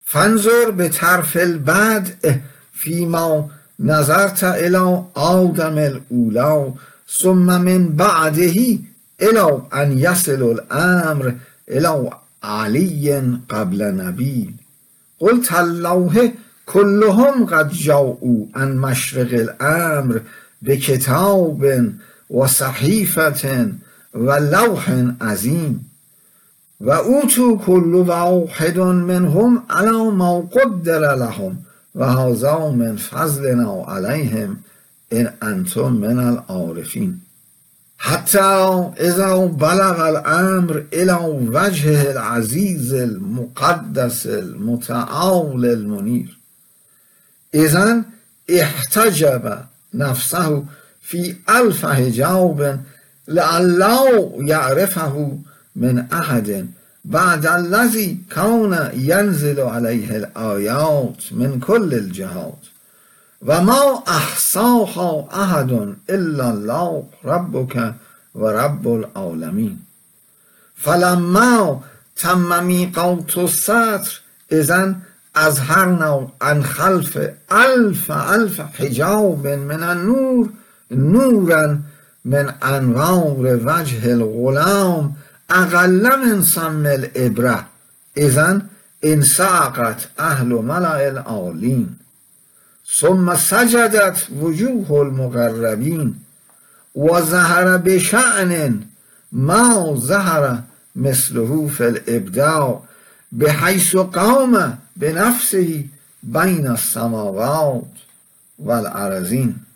فانظر بطرف البدء فيما نظرت الى آدم الاولی ثم من بعده الى ان يصل الامر الى علی قبل نبیل. قلت الله كلهم قد جاءوا عن مشرق الامر بکتاب و صحیفة و لوح عظیم و اوتوا كل واحد منهم على ما قدر لهم و هذا من فضلنا عليهم ان انتم من العارفین. حتی اذا بلغ الامر الى وجهه العزیز المقدس المتعال المنیر اذن احتجب نفسه في الف حجاب لعله يعرفه من احد بعد الذي كان ينزل عليه الآيات من كل الجهات و ما احصاها احد الا الله ربك و رب العالمین. فلما تم میقات السطر اذن اظهرنا عن خلف الف حجاب من النور نورا من انوار وجه الغلام اقل من سم الابره اذن انصعقت اهل ملأ العالین. ثم سجدت وجوه المقربین و ظهر بشأن ما ظهر مثله في الابداع بحيث قام بنفسه بين السماوات والارضین.